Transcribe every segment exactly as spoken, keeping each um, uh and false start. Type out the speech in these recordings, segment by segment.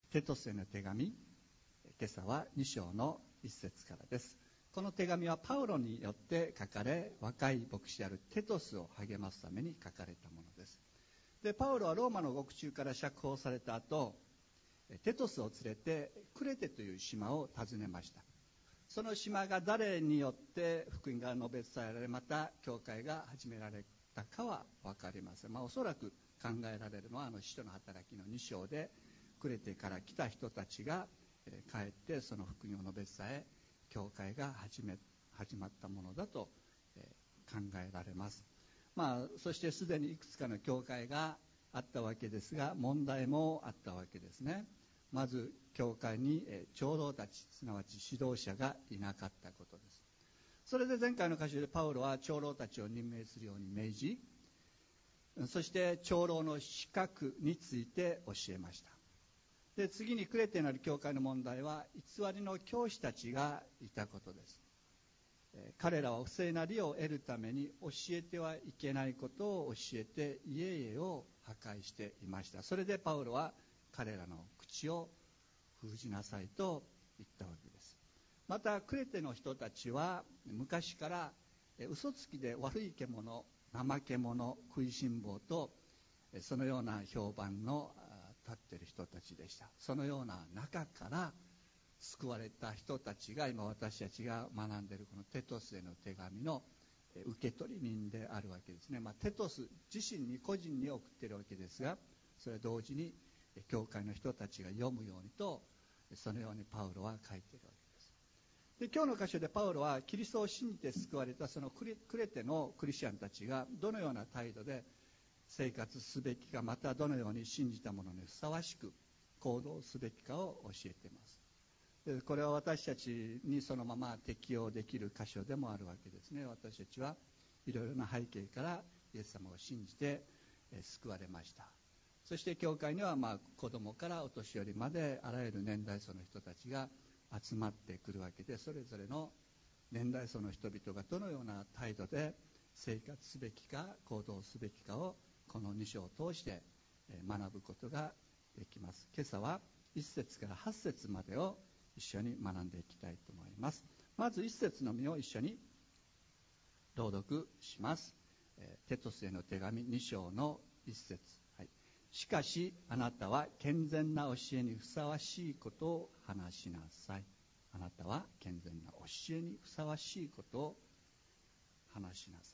テトスへの手紙、今朝はに章の一節からです。この手紙はパウロによって書かれ、若い牧師であるテトスを励ますために書かれたものです。で、パウロはローマの獄中から釈放された後、テトスを連れてクレテという島を訪ねました。その島が誰によって福音が述べ伝えられ、また教会が始められたかは分かりません。まあ、おそらく考えられるのはあの使徒の働きのに章でクレテから来た人たちが帰ってその福音を述べ伝え、教会が始め始まったものだと考えられます。まあ、そしてすでにいくつかの教会があったわけですが、問題もあったわけですね。まず教会に長老たち、すなわち指導者がいなかったことです。それで前回の箇所でパウロは長老たちを任命するように命じ、そして長老の資格について教えました。で、次にクレテなる教会の問題は偽りの教師たちがいたことです。彼らは不正な利を得るために教えてはいけないことを教えて家々を破壊していました。それでパウロは彼らの口を封じなさいと言ったわけです。またクレテの人たちは昔から嘘つきで悪い獣、怠け者、食いしん坊とそのような評判の立っている人たちでした。そのような中から救われた人たちが今私たちが学んでいるこのテトスへの手紙の受け取り人であるわけですね。まあ、テトス自身に個人に送っているわけですが、それは同時に教会の人たちが読むようにと、そのようにパウロは書いているわけです。で、今日の箇所でパウロはキリストを信じて救われたそのクレテのクリスチャンたちがどのような態度で生活すべきか、またどのように信じたものにふさわしく行動すべきかを教えています。で、これは私たちにそのまま適用できる箇所でもあるわけですね。私たちはいろいろな背景からイエス様を信じて救われました。そして教会にはまあ子供からお年寄りまであらゆる年代層の人たちが集まってくるわけで、それぞれの年代層の人々がどのような態度で生活すべきか行動すべきかをこのに章を通して学ぶことができます。今朝はいち節からはち節までを一緒に学んでいきたいと思います。まずいち節のみを一緒に朗読します。テトスへの手紙に章のいち節。しかしあなたは健全な教えにふさわしいことを話しなさい。あなたは健全な教えにふさわしいことを話しなさ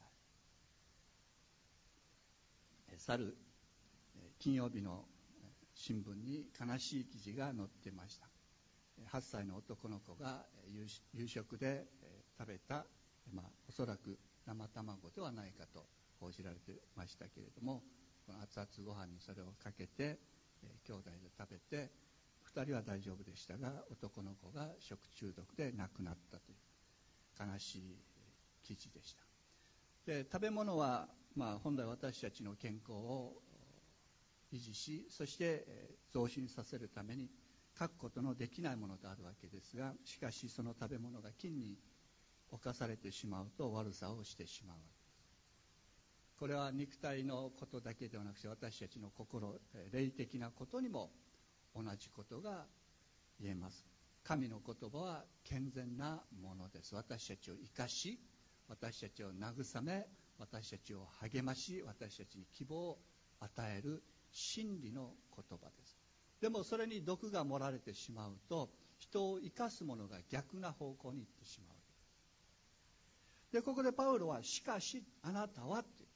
い。去る金曜日の新聞に悲しい記事が載っていました。はっさいの男の子が夕食で食べた、まあ、おそらく生卵ではないかと報じられていましたけれども、この熱々ご飯にそれをかけて、えー、兄弟で食べてふたりは大丈夫でしたが、男の子が食中毒で亡くなったという悲しい記事でした。で、食べ物は、まあ、本来私たちの健康を維持し、そして、えー、増進させるために欠くことのできないものであるわけですが、しかしその食べ物が菌に侵されてしまうと悪さをしてしまうわけです。これは肉体のことだけではなくて、私たちの心、霊的なことにも同じことが言えます。神の言葉は健全なものです。私たちを生かし、私たちを慰め、私たちを励まし、私たちに希望を与える真理の言葉です。でもそれに毒が盛られてしまうと、人を生かすものが逆な方向に行ってしまう。で、ここでパウロはしかしあなたはって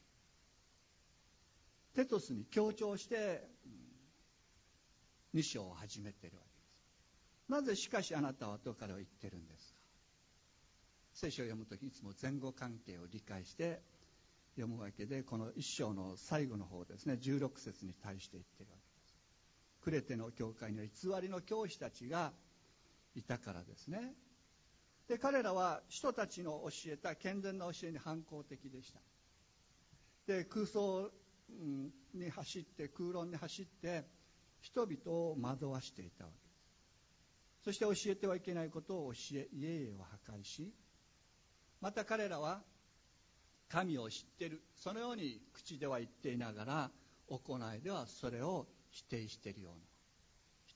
テトスに強調してに章を始めているわけです。なぜしかしあなたはと彼は言ってるんですか。聖書を読むときいつも前後関係を理解して読むわけで、このいち章の最後の方ですね、じゅうろく節に対して言っているわけです。クレテの教会には偽りの教師たちがいたからですね。で、彼らは人たちの教えた健全な教えに反抗的でした。で、空想に走って空論に走って人々を惑わしていたわけです。そして教えてはいけないことを教え、家々を破壊し、また彼らは神を知っている、そのように口では言っていながら行いではそれを否定しているような、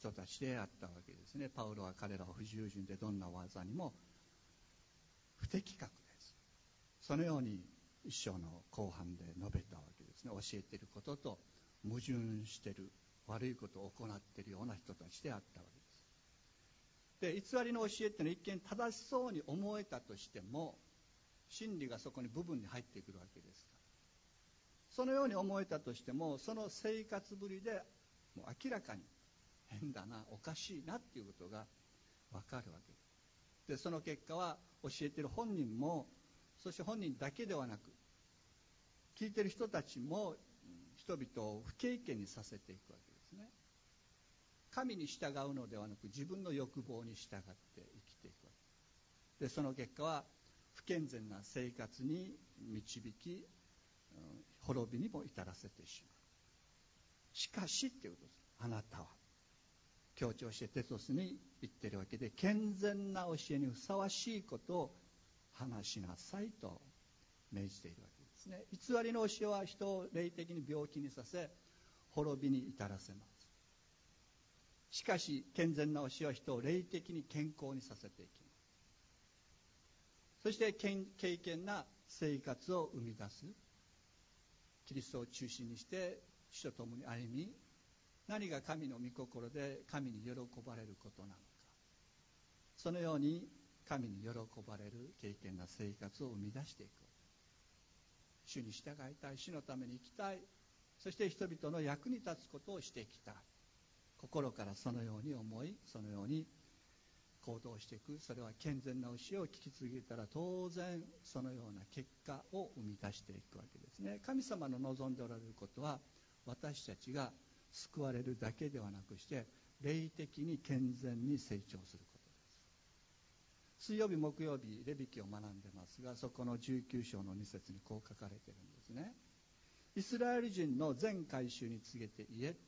人たちであったわけですね。パウロは彼らを不従順でどんな技にも不適格です。そのように一章の後半で述べたわけですね。教えていることと矛盾している悪いことを行っているような人たちであったわけです。で、偽りの教えっていうのは一見正しそうに思えたとしても、真理がそこに部分に入ってくるわけですから、そのように思えたとしても、その生活ぶりでもう明らかに変だな、おかしいなっていうことが分かるわけです。で、その結果は教えている本人も、そして本人だけではなく、聞いている人たちも人々を不経験にさせていくわけですね。神に従うのではなく、自分の欲望に従って生きていくわけです。で、その結果は不健全な生活に導き、滅びにも至らせてしまう。しかしっていうことです。あなたは強調してテトスに言っているわけで、健全な教えにふさわしいことを話しなさいと命じているわけですね。偽りの教えは人を霊的に病気にさせ、滅びに至らせます。しかし健全な教えは人を霊的に健康にさせていきます。そして敬虔な生活を生み出す、キリストを中心にして主と共に歩み、何が神の御心で神に喜ばれることなのか、そのように神に喜ばれる敬虔な生活を生み出していく。主に従いたい、主のために生きたい、そして人々の役に立つことをしていきたい。心からそのように思い、そのように行動していく。それは健全な教えを聞き続けたら、当然そのような結果を生み出していくわけですね。神様の望んでおられることは、私たちが救われるだけではなくして、霊的に健全に成長することです。水曜日木曜日レビ記を学んでますが、そこのじゅうきゅう章のに節にこう書かれているんですね。イスラエル人の全会衆に告げて言え、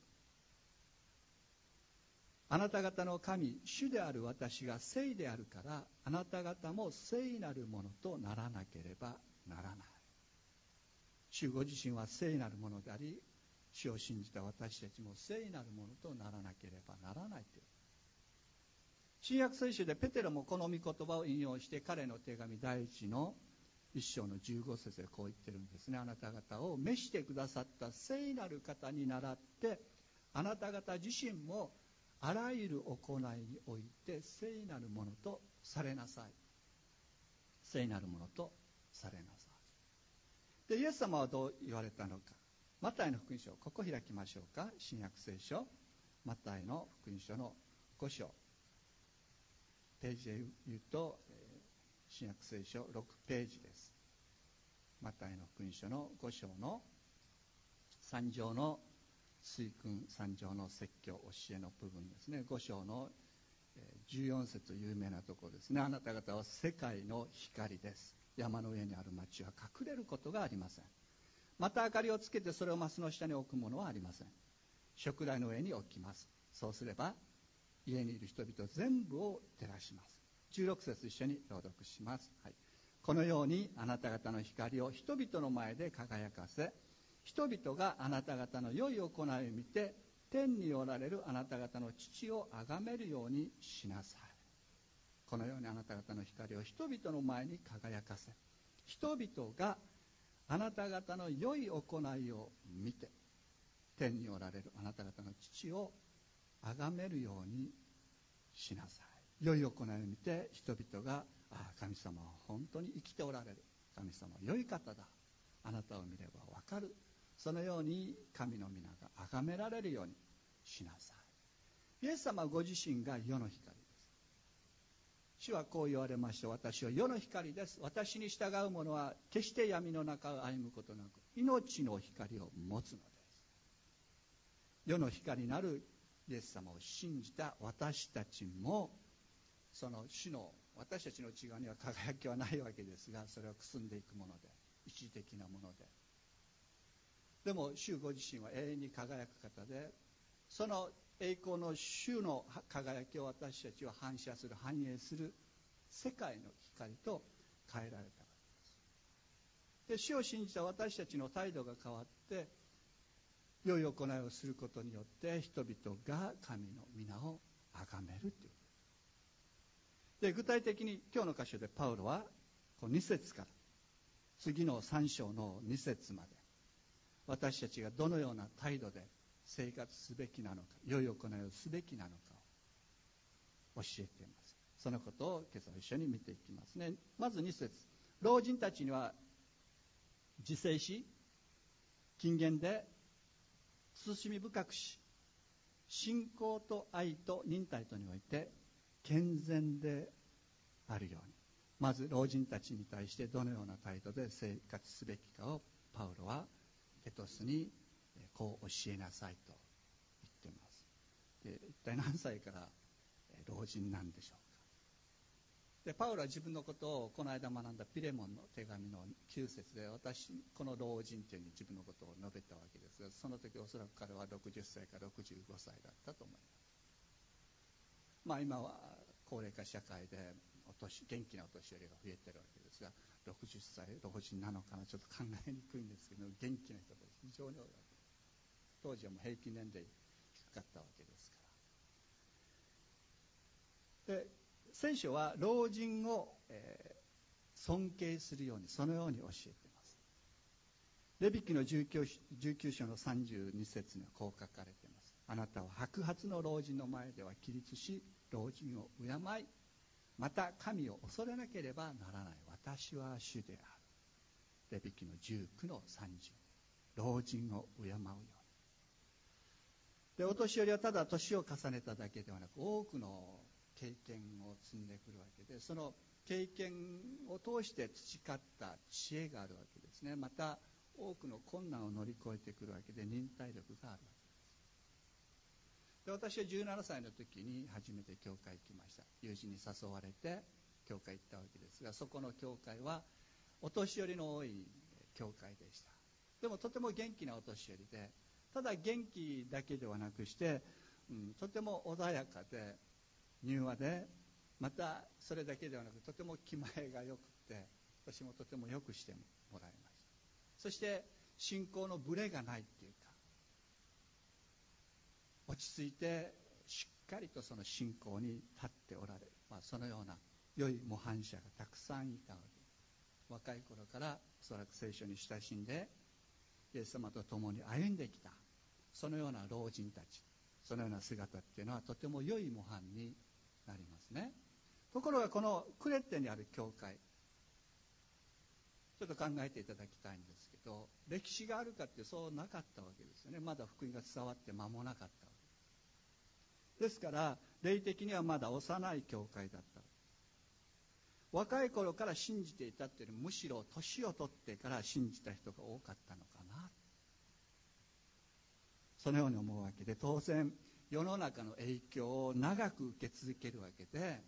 あなた方の神主である私が聖であるから、あなた方も聖なるものとならなければならない。主ご自身は聖なるものであり、主を信じた私たちも聖なるものとならなければならないという。新約聖書でペテロもこの御言葉を引用して、彼の手紙第一の一章のじゅうご節でこう言ってるんですね。あなた方を召してくださった聖なる方に倣って、あなた方自身もあらゆる行いにおいて聖なるものとされなさい。聖なるものとされなさい。で、イエス様はどう言われたのか。マタイの福音書、ここ開きましょうか。新約聖書、マタイの福音書のご章。ページで言うと、新約聖書ろくページです。マタイの福音書のご章のさん条の水訓、さん条の説教、教えの部分ですね。ご章のじゅうよん節、有名なところですね。あなた方は世界の光です。山の上にある町は隠れることがありません。また明かりをつけてそれをマスの下に置くものはありません。食台の上に置きます。そうすれば家にいる人々全部を照らします。じゅうろく節一緒に朗読します、はい、このようにあなた方の光を人々の前で輝かせ、人々があなた方の良い行いを見て、天におられるあなた方の父を崇めるようにしなさい。このようにあなた方の光を人々の前に輝かせ、人々があなた方の良い行いを見て、天におられるあなた方の父を崇めるようにしなさい。良い行いを見て人々が、ああ、神様は本当に生きておられる、神様は良い方だ、あなたを見ればわかる、そのように神の皆が崇められるようにしなさい。イエス様ご自身が世の光です。主はこう言われました。私は世の光です。私に従う者は決して闇の中を歩むことなく、命の光を持つのです。世の光なるイエス様を信じた私たちも、その主の私たちの内側には輝きはないわけですが、それはくすんでいくもので、一時的なもので、でも主ご自身は永遠に輝く方で、その栄光の主の輝きを私たちは反射する、反映する世界の光と変えられたわけです。で、主を信じた私たちの態度が変わって、 良い行いをすることによって人々が神の皆を崇めるということで、具体的に今日の箇所でパウロはこのに節から次のさん章のに節まで、私たちがどのような態度で生活すべきなのか、良い行いをすべきなのかを教えています。そのことを今朝一緒に見ていきますね。まずに節、老人たちには自制し、謹厳で慎み深くし、信仰と愛と忍耐とにおいて健全であるように、まず老人たちに対してどのような態度で生活すべきかをパウロはテトスにこう教えなさいと言っています。で、一体何歳から老人なんでしょうか。でパウロは自分のことをこの間学んだピレモンの手紙のきゅう節で、私この老人というふうに自分のことを述べたわけですが、その時おそらく彼はろくじゅっさいかろくじゅうごさいだったと思います。まあ今は高齢化社会でお年元気なお年寄りが増えてるわけですが、ろくじゅっさい老人なのかな、ちょっと考えにくいんですけど、元気な人たち非常に多いわけです。当時はもう平均年齢低かったわけですから。で聖書は老人を、えー、尊敬するように、そのように教えています。レビ記のじゅうきゅう章のさんじゅうに節にはこう書かれています。あなたは白髪の老人の前では起立し、老人を敬い、また神を恐れなければならない。私は主である。レビ記のじゅうきゅうのさんじゅう、老人を敬うように。でお年寄りはただ年を重ねただけではなく、多くの経験を積んでくるわけで、その経験を通して培った知恵があるわけですね。また多くの困難を乗り越えてくるわけで、忍耐力があるわけです。で私はじゅうななさいの時に初めて教会行きました。友人に誘われて教会行ったわけですが、そこの教会はお年寄りの多い教会でした。でもとても元気なお年寄りで、ただ元気だけではなくして、うん、とても穏やかで柔和で、またそれだけではなくとても気前がよくて、私もとてもよくしてもらいました。そして信仰のブレがないっていうか、落ち着いてしっかりとその信仰に立っておられる、まあ、そのような良い模範者がたくさんいたわけです。若い頃からおそらく聖書に親しんでイエス様と共に歩んできた、そのような老人たち、そのような姿っていうのはとても良い模範になりますね。ところがこのクレッテにある教会、ちょっと考えていただきたいんですけど、歴史があるかってそうなかったわけですよね。まだ福音が伝わって間もなかったわけです。ですから霊的にはまだ幼い教会だった。若い頃から信じていたっていうより、むしろ年を取ってから信じた人が多かったのかな、そのように思うわけで、当然世の中の影響を長く受け続けるわけで、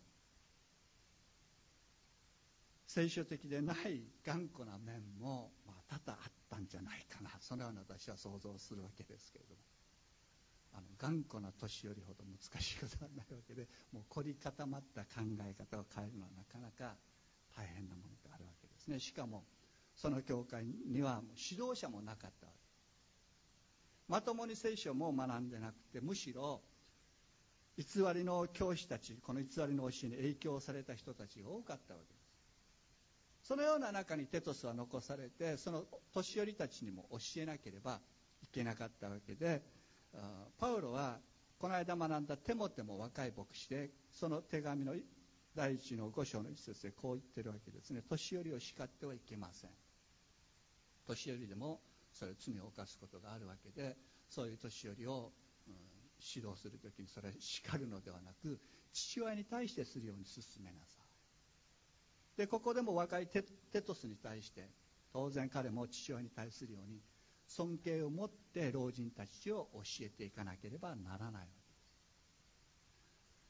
聖書的でない頑固な面も、まあ、多々あったんじゃないかな、そのような私は想像するわけですけれども、あの頑固な年寄りほど難しいことはないわけで、もう凝り固まった考え方を変えるのはなかなか大変なものであるわけですね。しかもその教会にはもう指導者もなかったわけです。まともに聖書も学んでなくて、むしろ偽りの教師たち、この偽りの教えに影響された人たちが多かったわけです。そのような中にテトスは残されて、その年寄りたちにも教えなければいけなかったわけで、パウロはこの間学んだテモテも若い牧師で、その手紙の第一の五章の一節でこう言ってるわけですね。年寄りを叱ってはいけません。年寄りでもそれ罪を犯すことがあるわけで、そういう年寄りを、うん、指導するときにそれ叱るのではなく、父親に対してするように進めなさい。でここでも若い テ, テトスに対して、当然彼も父親に対するように尊敬を持って老人たちを教えていかなければならないわけです。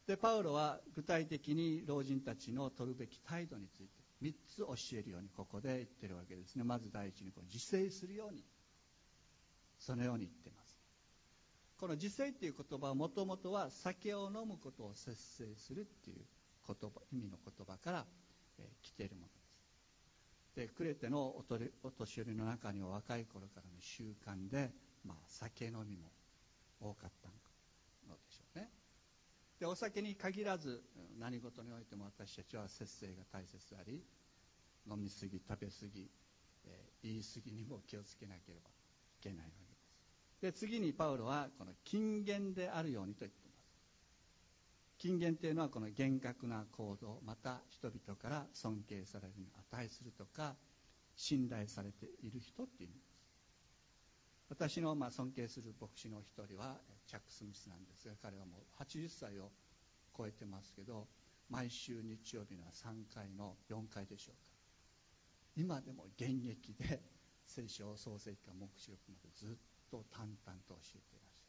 でパウロは具体的に老人たちの取るべき態度についてみっつ教えるようにここで言ってるわけですね。まず第一にこう自制するように、そのように言っています。この自制っていう言葉はもともとは酒を飲むことを節制するっていう言葉、意味の言葉から、えー、来ているものです。でクレテのおとりお年寄りの中には若い頃からの習慣でまあ、酒飲みも多かったのでしょうね。でお酒に限らず何事においても私たちは節制が大切であり、飲みすぎ食べすぎ、えー、言い過ぎにも気をつけなければいけないわけです。で次にパウロはこの謹厳であるようにと言っています。謹厳というのはこの厳格な行動、また人々から尊敬されるに値するとか信頼されている人っていう意味です。私のまあ尊敬する牧師の一人はチャック・スミスなんですが、彼はもうはちじゅっさいを超えてますけど、毎週日曜日のさんかいのよんかいでしょうか、今でも現役で聖書を創世記から黙示録までずっと淡々と教えていらっしゃ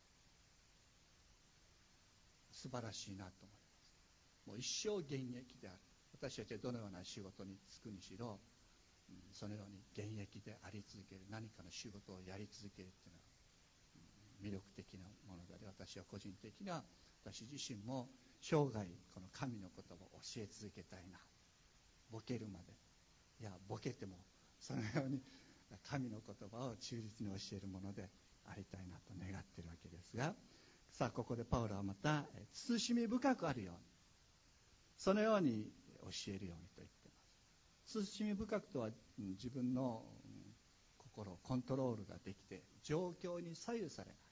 る。素晴らしいなと思います。もう一生現役である。私たちはどのような仕事に就くにしろ、そのように現役であり続ける、何かの仕事をやり続けるというのは魅力的なものであり、私は個人的には私自身も生涯この神の言葉を教え続けたいな。ボケるまで、いやボケてもそのように神の言葉を忠実に教えるものでありたいなと願っているわけですが、さあここでパウロはまた慎み深くあるように、そのように教えるようにと言っています。慎み深くとは自分の心をコントロールができて状況に左右されない、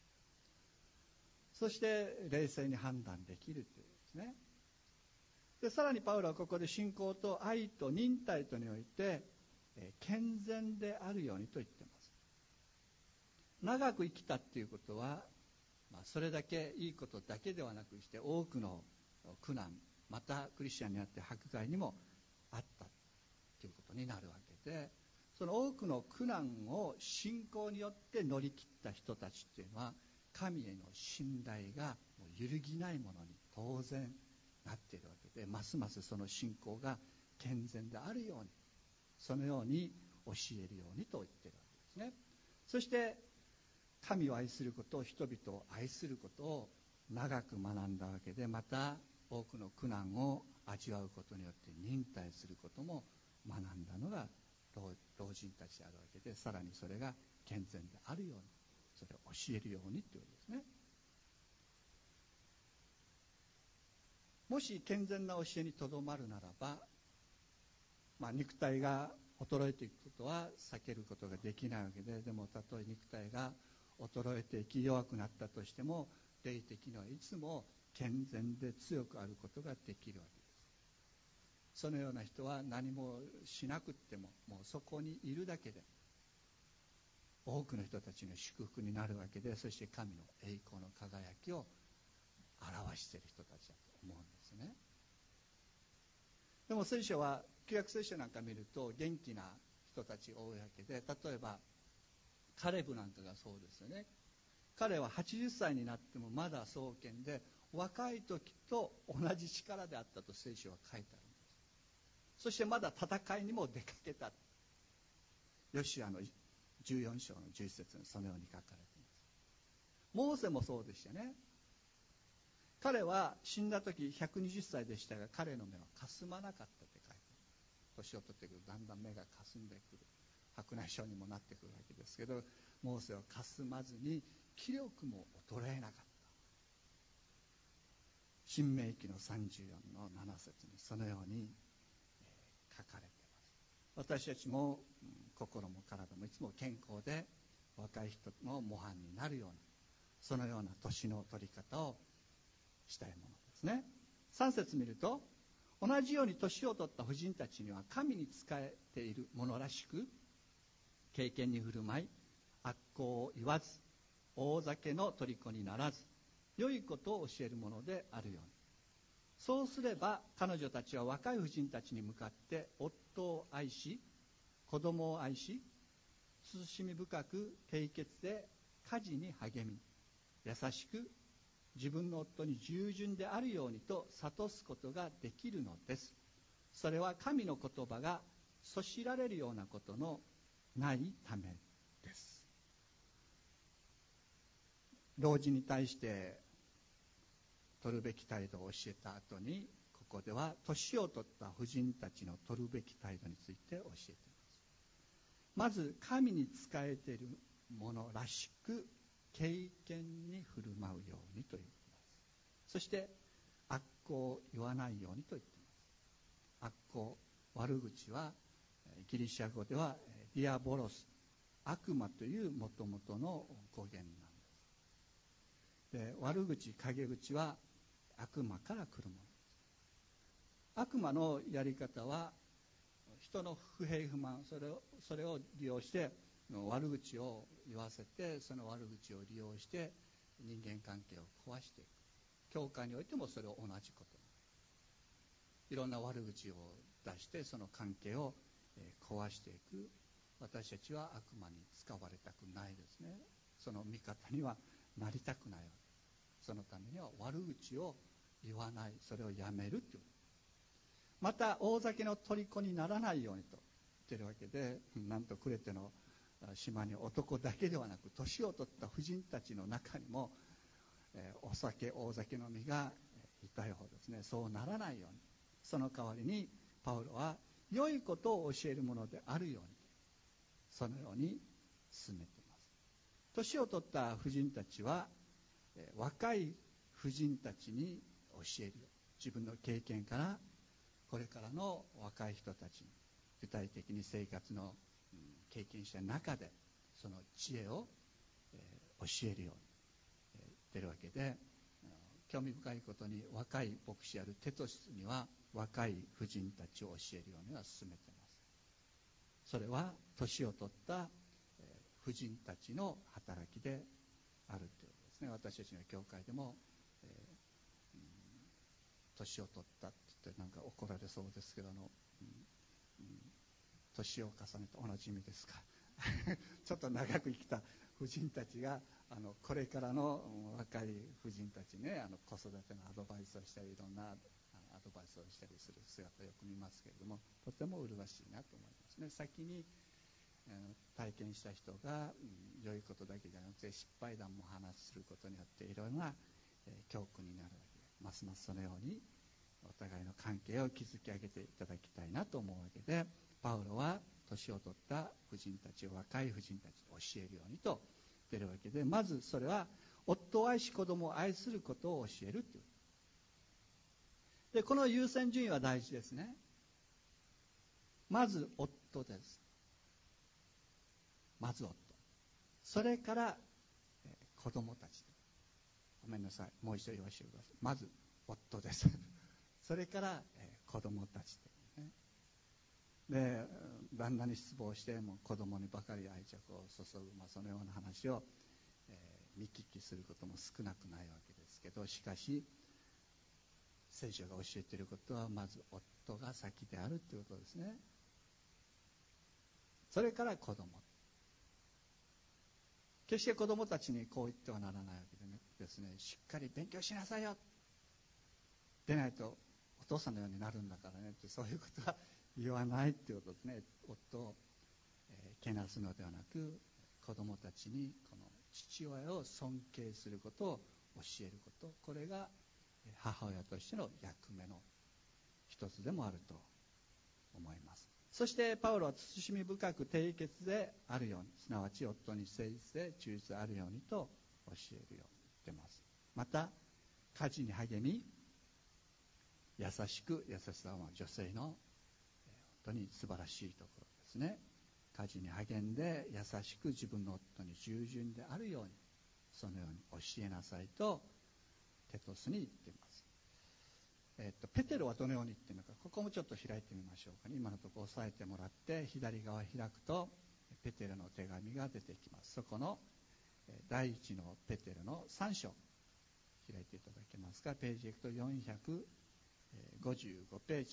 そして冷静に判断できるというですね。でさらにパウロはここで信仰と愛と忍耐とにおいて、えー、健全であるようにと言っています。長く生きたっていうことは、まあ、それだけいいことだけではなくして多くの苦難、またクリスチャンにあって迫害にもあったということになるわけで、その多くの苦難を信仰によって乗り切った人たちっていうのは、神への信頼がもう揺るぎないものに当然なっているわけで、ますますその信仰が健全であるように、そのように教えるようにと言っているわけですね。そして神を愛すること、人々を愛することを長く学んだわけで、また多くの苦難を味わうことによって忍耐することも学んだのが老人たちであるわけで、さらにそれが健全であるように、それを教えるようにということですね。もし健全な教えにとどまるならば、まあ、肉体が衰えていくことは避けることができないわけで、でもたとえ肉体が衰えていき弱くなったとしても、霊的にはいつも健全で強くあることができるわけです。そのような人は何もしなくっても、もうそこにいるだけで多くの人たちの祝福になるわけで、そして神の栄光の輝きを表している人たちだと思うんですね。でも聖書は、旧約聖書なんか見ると元気な人たち多いわけで、例えばカレブなんかがそうですよね。彼ははちじゅっさいになってもまだ壮健で、若い時と同じ力であったと聖書は書いてあるんです。そしてまだ戦いにも出かけた。ヨシュアのじゅうよん章のじゅういち節にそのように書かれています。モーセもそうでしたね。彼は死んだ時ひゃくにじゅっさいでしたが、彼の目はかすまなかったって書いてある。年を取ってくるとだんだん目がかすんでくる、白内障にもなってくるわけですけど、モーセはかすまずに気力も衰えなかった。新明記のさんじゅうよんのなな節にそのように書かれています。私たちも、うん、心も体もいつも健康で若い人の模範になるような、そのような年の取り方をしたいものですね。さん節見ると、同じように年を取った婦人たちには神に仕えているものらしく、敬虔に振る舞い、悪行を言わず、大酒の虜にならず、良いことを教えるものであるように。そうすれば彼女たちは若い婦人たちに向かって夫を愛し、子供を愛し、慎み深く清潔で家事に励み、優しく自分の夫に従順であるようにと諭すことができるのです。それは神の言葉がそしられるようなことのないためです。老人に対して取るべき態度を教えた後に、ここでは年を取った婦人たちの取るべき態度について教えています。まず神に仕えているものらしく敬虔に振る舞うようにということです。そして悪行を言わないようにと言っています。悪行、悪口はギリシャ語ではディアボロス、悪魔というもともとの語源なんです。で、悪口、陰口は悪魔から来るものです。悪魔のやり方は人の不平不満、それをそれを利用して悪口を言わせて、その悪口を利用して人間関係を壊していく。教会においてもそれは同じこと。いろんな悪口を出してその関係を壊していく。私たちは悪魔に使われたくないですね。その味方にはなりたくないわけ。そのためには悪口を言わない、それをやめるという。また大酒の虜にならないようにと言っているわけで、なんとクレテの島に男だけではなく年を取った婦人たちの中にも、えー、お酒大酒飲みがいたようですね。そうならないように、その代わりにパウロは良いことを教えるものであるように、そのように進めています。年を取った婦人たちは、えー、若い婦人たちに教える、自分の経験からこれからの若い人たちに具体的に生活の経験した中でその知恵を教えるように言ってるわけで、興味深いことに若い牧師であるテトスには若い婦人たちを教えるようには進めています。それは年を取った婦人たちの働きであるということですね。私たちの教会でも、えー、年を取ったって言ってなんか怒られそうですけど、あの、うんうん、年を重ねた同じ意味ですかちょっと長く生きた婦人たちがあのこれからの若い婦人たちね、あの子育てのアドバイスをしたり、いろんなアドバイスをしたりする姿をよく見ますけれども、とても麗しいなと思いますね。先に、えー、体験した人が、うん、良いことだけじゃなくて失敗談も話することによっていろいろな、えー、教訓になるわけで、ますますそのようにお互いの関係を築き上げていただきたいなと思うわけで、パウロは年を取った婦人たちを若い婦人たちに教えるようにと言っているわけで、まずそれは夫を愛し子供を愛することを教えるという。で、この優先順位は大事ですね。まず夫です。まず夫。それから、えー、子供たち。ごめんなさい。もう一度言わせてください。まず夫です。それから、えー、子供たちで、ね。で、旦那に失望してもう子供にばかり愛着を注ぐ、まあ、そのような話を、えー、見聞きすることも少なくないわけですけど、しかし聖書が教えていることはまず夫が先であるということですね。それから子供。決して子供たちにこう言ってはならないわけでねですね、しっかり勉強しなさいよ。でないとお父さんのようになるんだからねって、そういうことは言わないっていうことですね。夫を、えー、けなすのではなく、子供たちにこの父親を尊敬することを教えること、これが母親としての役目の一つでもあると思います。そしてパウロは慎み深く貞潔であるように、すなわち夫に誠実で忠実であるようにと教えるように言っています。また家事に励み、優しく、優しさは女性の本当に素晴らしいところですね。家事に励んで優しく自分の夫に従順であるように、そのように教えなさいとテトスに言っています。えっと、ペテロはどのように言っているのか、ここもちょっと開いてみましょうかね。今のところ押さえてもらって左側開くとペテロの手紙が出てきます。そこの第一のペテロのさん章開いていただけますか。ページへ行くとよんひゃくごじゅうごページ。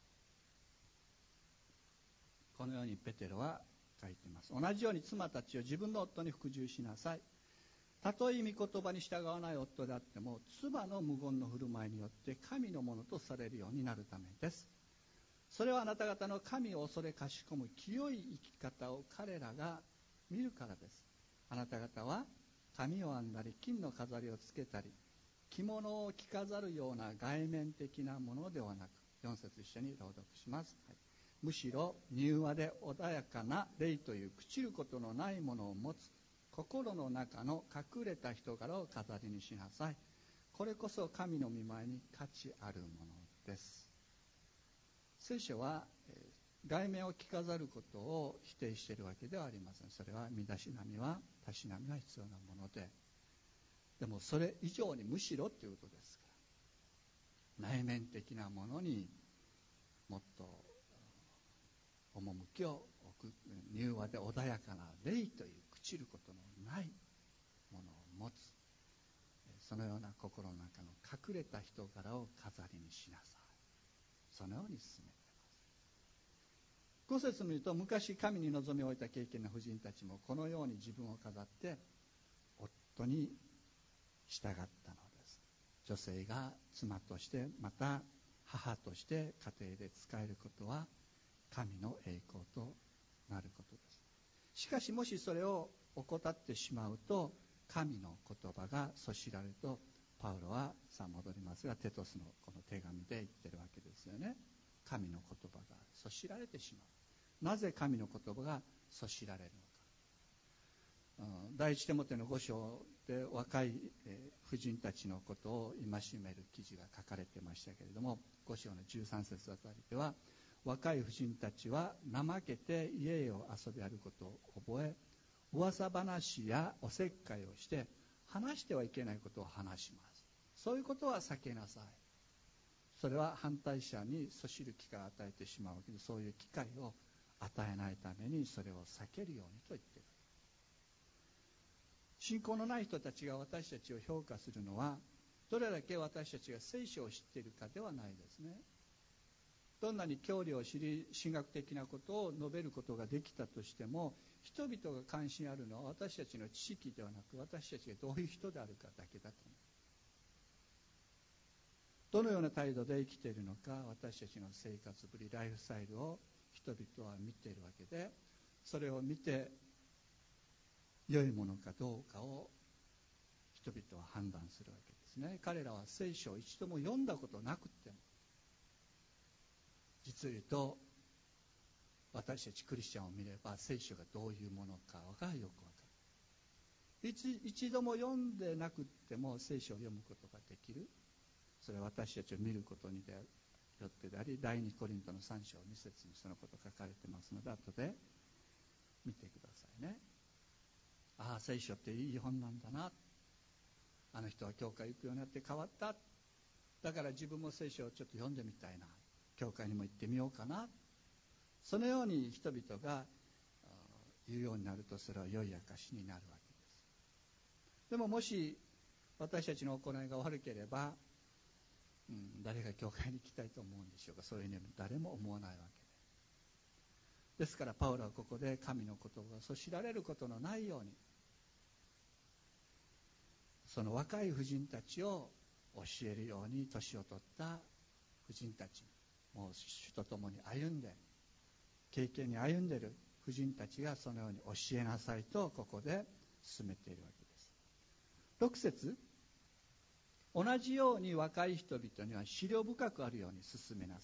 このようにペテロは書いています。同じように妻たちを自分の夫に服従しなさい。たとえ御言葉に従わない夫であっても、妻の無言の振る舞いによって神のものとされるようになるためです。それはあなた方の神を恐れかしこむ清い生き方を彼らが見るからです。あなた方は髪を編んだり金の飾りをつけたり着物を着飾るような外面的なものではなく、よん節一緒に朗読します、はい、むしろ柔和で穏やかな霊という朽ちることのないものを持つ心の中の隠れた人柄を飾りにしなさい。これこそ神の御前に価値あるものです。聖書は外面を着飾ることを否定しているわけではありません。それは身だしなみはたしなみは必要なもので、でもそれ以上にむしろということですから、内面的なものにもっと趣を置く、柔和で穏やかな霊という朽ちることのないものを持つ、そのような心の中の隠れた人柄を飾りにしなさい。そのように進めています。ご節を見ると、昔神に望みを置いた敬虔な婦人たちもこのように自分を飾って夫に従ったのです。女性が妻としてまた母として家庭で仕えることは神の栄光となることです。しかしもしそれを怠ってしまうと、神の言葉がそしられると、パウロはさあ戻りますがテトスのこの手紙で言ってるわけですよね。神の言葉がそしられてしまう。なぜ神の言葉がそしられるのか。第一テモテのご章で若い婦人たちのことを戒める記事が書かれてましたけれども、ご章のじゅうさん節あたりでは、若い婦人たちは怠けて家を遊び歩くことを覚え、噂話やおせっかいをして話してはいけないことを話します。そういうことは避けなさい。それは反対者にそしる機会を与えてしまうわけで、そういう機会を与えないためにそれを避けるようにと言っている。信仰のない人たちが私たちを評価するのは、どれだけ私たちが聖書を知っているかではないですね。どんなに教理を知り、神学的なことを述べることができたとしても、人々が関心あるのは私たちの知識ではなく、私たちがどういう人であるかだけだと思う。どのような態度で生きているのか、私たちの生活ぶり、ライフスタイルを人々は見ているわけで、それを見て良いものかどうかを人々は判断するわけですね。彼らは聖書を一度も読んだことなくても、実を言うと私たちクリスチャンを見れば聖書がどういうものかがよくわかる。一, 一度も読んでなくても聖書を読むことができる。それは私たちを見ることによってであり、第二コリントのさん章に節にそのこと書かれてますので、後で見てくださいね。ああ、聖書っていい本なんだな。あの人は教会行くようになって変わった。だから自分も聖書をちょっと読んでみたいな。教会にも行ってみようかな。そのように人々が言うようになると、それは良い証になるわけです。でももし私たちの行いが悪ければ、うん、誰が教会に行きたいと思うんでしょうか。そういうふうに誰も思わないわけで。ですからパウロはここで神の言葉がそしられることのないように、その若い婦人たちを教えるように、年を取った婦人たち、もう主と共に歩んで経験に歩んでいる婦人たちがそのように教えなさいとここで進めているわけです。ろく節、同じように若い人々には思慮深くあるように進めなさい。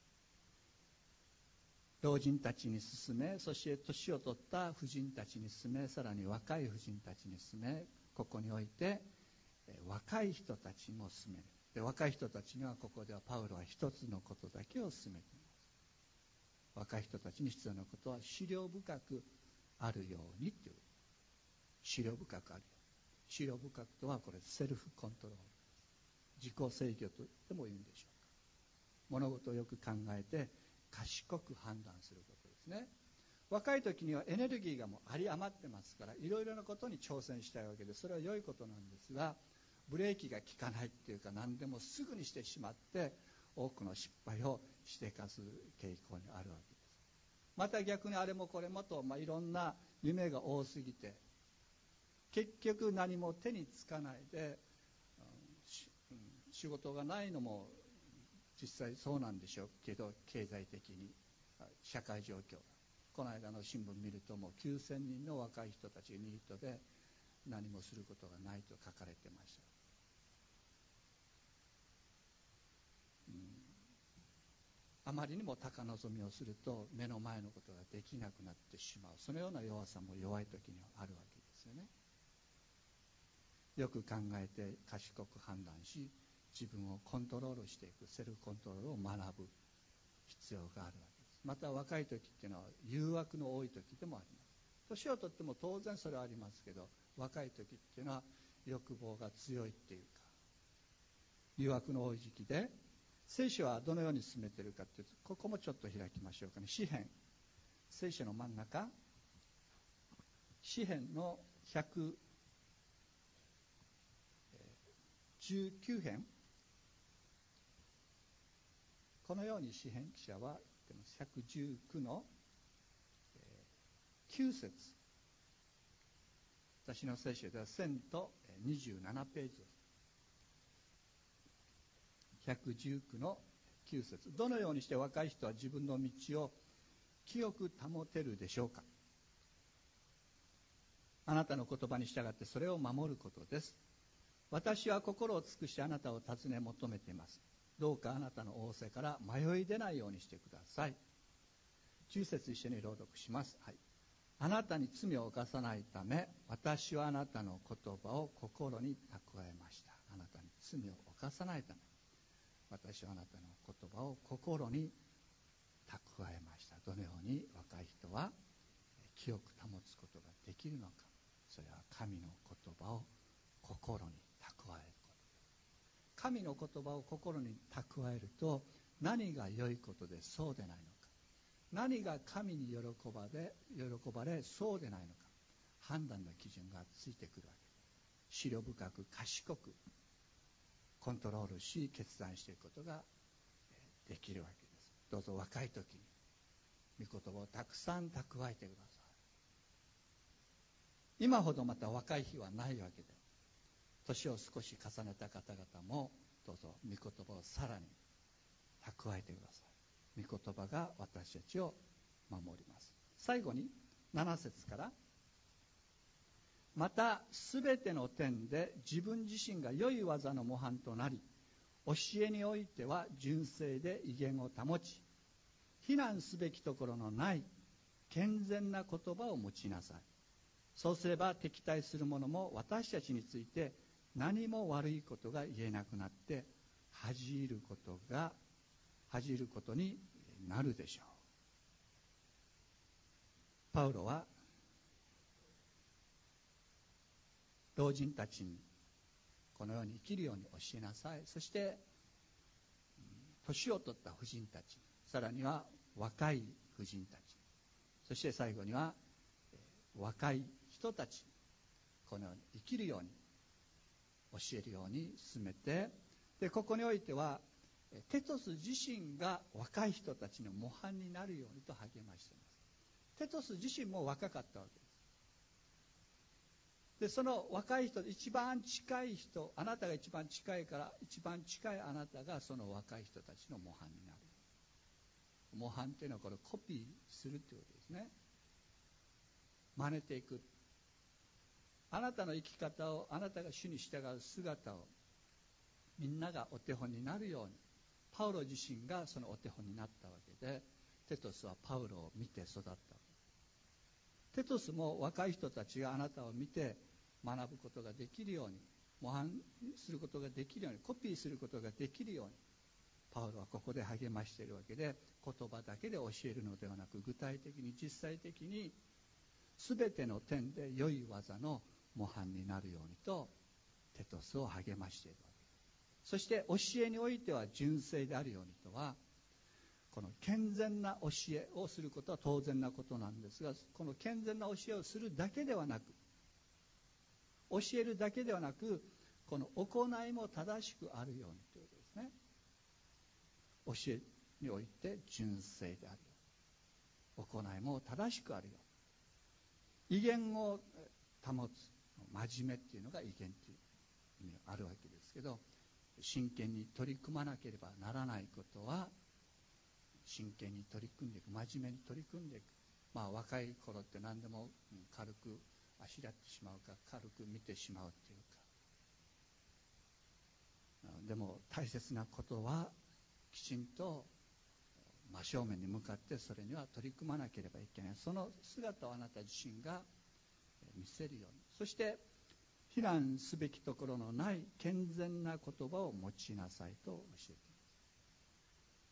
老人たちに進め、そして年を取った婦人たちに進め、さらに若い婦人たちに進め、ここにおいて若い人たちも進める。で、若い人たちにはここではパウロは一つのことだけを進めています。若い人たちに必要なことは思慮深くあるようにという、思慮深くあるように。思慮深くとはこれセルフコントロール、自己制御とでも言うんでしょうか。物事をよく考えて賢く判断することですね。若い時にはエネルギーがもうあり余ってますから、いろいろなことに挑戦したいわけで、それは良いことなんですが、ブレーキが効かないっていうか、何でもすぐにしてしまって多くの失敗をしてかす傾向にあるわけです。また逆にあれもこれもと、まあ、いろんな夢が多すぎて結局何も手につかないで、うん、仕事がないのも実際そうなんでしょうけど、経済的に社会状況が、この間の新聞見るともうきゅうせんにんの若い人たちがニートで何もすることがないと書かれてました。うん、あまりにも高望みをすると目の前のことができなくなってしまう、そのような弱さも弱い時にはあるわけですよね。 よく考えて賢く判断し、自分をコントロールしていくセルフコントロールを学ぶ必要があるわけです。また若い時っていうのは誘惑の多い時でもあります。年をとっても当然それはありますけど、若い時っていうのは欲望が強いっていうか誘惑の多い時期で、聖書はどのように進めているかというと、ここもちょっと開きましょうかね。詩編、聖書の真ん中、詩編のひゃくじゅうきゅう編、このように詩編記者は言ってます。ひゃくじゅうきゅうのきゅう節、私の聖書ではせんにじゅうななページです。ひゃくじゅうきゅうのきゅう節、どのようにして若い人は自分の道を清く保てるでしょうか。あなたの言葉に従ってそれを守ることです。私は心を尽くしてあなたを尋ね求めています。どうかあなたの仰せから迷い出ないようにしてください。じゅう節一緒に朗読します。はい。あなたに罪を犯さないため、私はあなたの言葉を心に蓄えました。あなたに罪を犯さないため、私はあなたの言葉を心に蓄えました。どのように若い人は清く保つことができるのか。それは神の言葉を心に蓄えることです。神の言葉を心に蓄えると、何が良いことでそうでないのか、何が神に喜ばれ、喜ばれそうでないのか、判断の基準がついてくるわけです。思慮深く賢くコントロールし決断していくことができるわけです。どうぞ若い時に御言葉をたくさん蓄えてください。今ほどまた若い日はないわけで、年を少し重ねた方々もどうぞ御言葉をさらに蓄えてください。御言葉が私たちを守ります。最後になな節から、またすべての点で自分自身が良い技の模範となり、教えにおいては純正で威厳を保ち、非難すべきところのない健全な言葉を持ちなさい。そうすれば敵対する者も私たちについて何も悪いことが言えなくなって、恥じることが恥じることになるでしょう。パウロは老人たちにこのように生きるように教えなさい。そして年を取った婦人たち、さらには若い婦人たち、そして最後には若い人たち、このように生きるように教えるように進めて、でここにおいてはテトス自身が若い人たちの模範になるようにと励ましています。テトス自身も若かったわけです。でその若い人、一番近い人、あなたが一番近いから、一番近いあなたがその若い人たちの模範になる。模範というのはこれコピーするということですね。真似ていく。あなたの生き方を、あなたが主に従う姿をみんながお手本になるように、パウロ自身がそのお手本になったわけで、テトスはパウロを見て育ったわけ。テトスも若い人たちがあなたを見て学ぶことができるように、模範することができるように、コピーすることができるように、パウロはここで励ましているわけで、言葉だけで教えるのではなく、具体的に実際的に全ての点で良い技の模範になるようにとテトスを励ましているわけです。そして教えにおいては純正であるようにとは、この健全な教えをすることは当然なことなんですが、この健全な教えをするだけではなく、教えるだけではなく、この行いも正しくあるようにということですね。教えにおいて純正であるように、行いも正しくあるように、威厳を保つ、真面目っていうのが威厳という意味があるわけですけど、真剣に取り組まなければならないことは真剣に取り組んでいく、真面目に取り組んでいく。まあ若い頃って何でも軽くあしらってしまうか、軽く見てしまうっていうか、でも大切なことはきちんと真正面に向かってそれには取り組まなければいけない。その姿をあなた自身が見せるように、そして非難すべきところのない健全な言葉を用いなさいと教えています。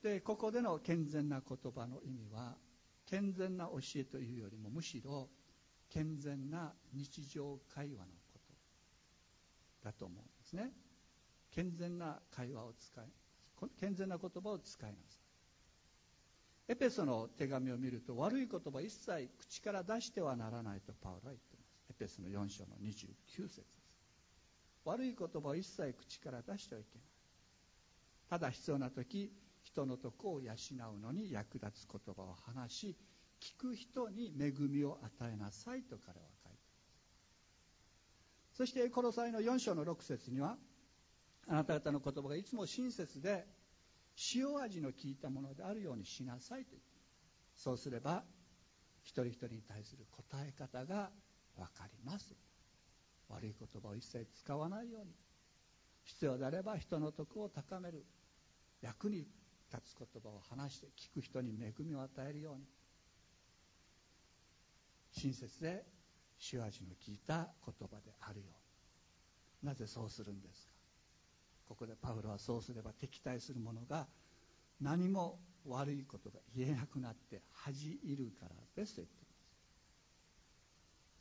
で、ここでの健全な言葉の意味は、健全な教えというよりもむしろ健全な日常会話のことだと思うんですね。健全な会話を使い、健全な言葉を使いなさい。エペソの手紙を見ると、悪い言葉一切口から出してはならないとパウロは言っています。エペソのよん章のにじゅうきゅう節です。悪い言葉を一切口から出してはいけない。ただ必要な時、人の徳を養うのに役立つ言葉を話し、聞く人に恵みを与えなさいと彼は書いています。そしてコロサイのよん章のろく節には、あなた方の言葉がいつも親切で塩味の効いたものであるようにしなさいと言っています。そうすれば一人一人に対する答え方が分かります。悪い言葉を一切使わないように、必要であれば人の徳を高める、役に立つ言葉を話して聞く人に恵みを与えるように、親切で塩味の効いた言葉であるように。なぜそうするんですか。ここでパウロは、そうすれば敵対する者が何も悪いことが言えなくなって恥じるからですと言っています。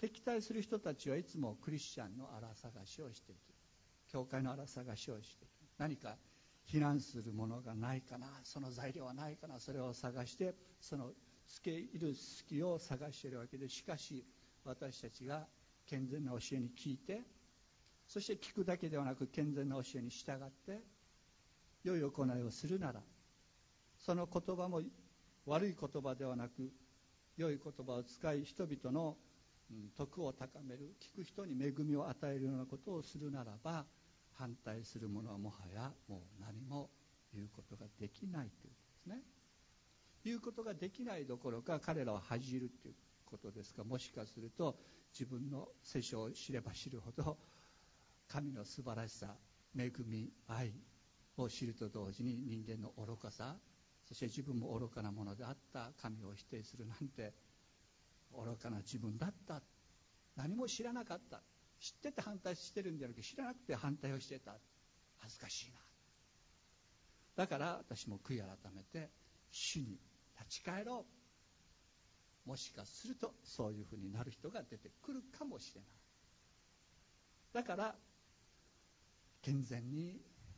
敵対する人たちはいつもクリスチャンの荒探しをしていき、教会の荒探しをしていき、何か非難するものがないかな、その材料はないかな、それを探してそのつけ入る隙を探しているわけで、しかし私たちが健全な教えに聞いて、そして聞くだけではなく健全な教えに従って良い行いをするなら、その言葉も悪い言葉ではなく良い言葉を使い、人々の徳を高める、聞く人に恵みを与えるようなことをするならば、反対する者はもはやもう何も言うことができないということですね。言うことができないどころか彼らは恥じるということですが、もしかすると自分の聖書を知れば知るほど神の素晴らしさ、恵み、愛を知ると同時に、人間の愚かさ、そして自分も愚かなものであった神を否定するなんて、愚かな自分だった、何も知らなかった、知ってて反対してるんじゃなくて知らなくて反対をしてた、恥ずかしいな。だから私も悔い改めて主に立ち返ろう。もしかするとそういうふうになる人が出てくるかもしれない。だから健全に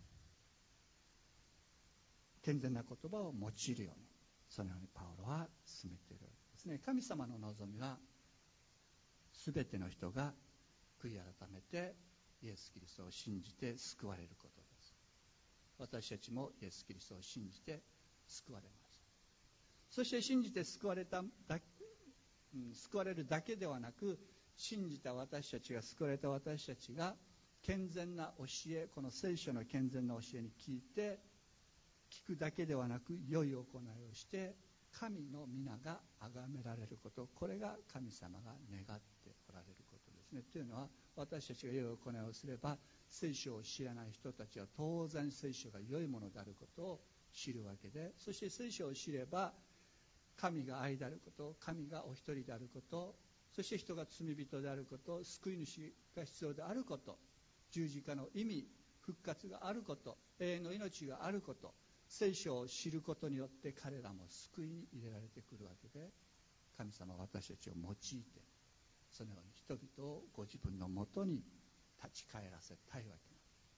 健全な言葉を用いるように、そのようにパウロは進めているわけですね。神様の望みは、すべての人が悔い改めてイエス・キリストを信じて救われることです。私たちもイエス・キリストを信じて救われます。そして信じて救われただ、うん、救われるだけではなく、信じた私たちが、救われた私たちが健全な教え、この聖書の健全な教えに聞いて、聞くだけではなく良い行いをして神の皆が崇められること、これが神様が願っておられることですね。というのは、私たちが良い行いをすれば、聖書を知らない人たちは当然聖書が良いものであることを知るわけで、そして聖書を知れば神が愛であること、神がお一人であること、そして人が罪人であること、救い主が必要であること、十字架の意味、復活があること、永遠の命があること、聖書を知ることによって彼らも救いに入れられてくるわけで、神様は私たちを用いて、そのように人々をご自分のもとに立ち返らせたいわけなんです。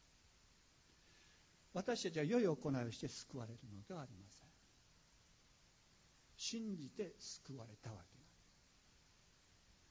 私たちは良い行いをして救われるのではありません。信じて救われたわけなんです。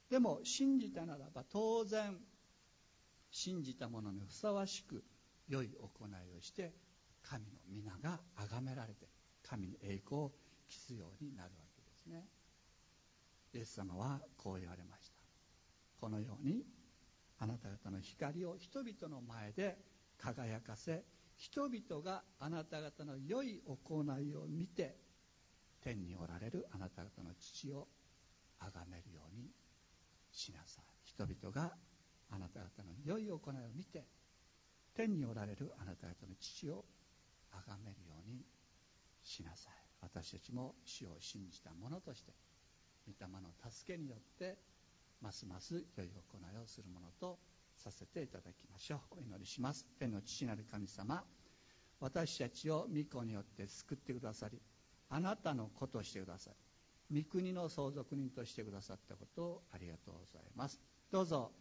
でも信じたならば、当然信じた者にふさわしく良い行いをして神の皆が崇められて、神に栄光を期すようになるわけですね。イエス様はこう言われました。このようにあなた方の光を人々の前で輝かせ、人々があなた方の良い行いを見て、天におられるあなた方の父を崇めるようにしなさい。人々があなた方の良い行いを見て、天におられるあなた方の父を崇めるようにしなさい。私たちも主を信じた者として、御霊の助けによってますます良い行いをするものとさせていただきましょう。お祈りします。天の父なる神様、私たちを御子によって救ってくださり、あなたの子としてくださり、御国の相続人としてくださったことをありがとうございます。どうぞ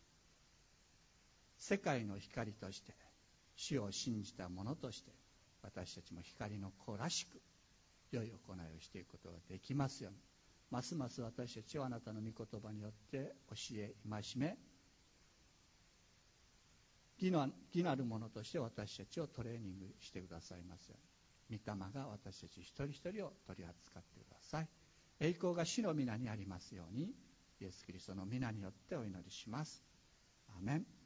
世界の光として、主を信じた者として、私たちも光の子らしく良い行いをしていくことができますように、ますます私たちをあなたの御言葉によって教え戒め、義の義なるものとして私たちをトレーニングしてくださいますように、御霊が私たち一人一人を取り扱ってください。栄光が主の皆にありますように、イエス・キリストの皆によってお祈りします。アーメン。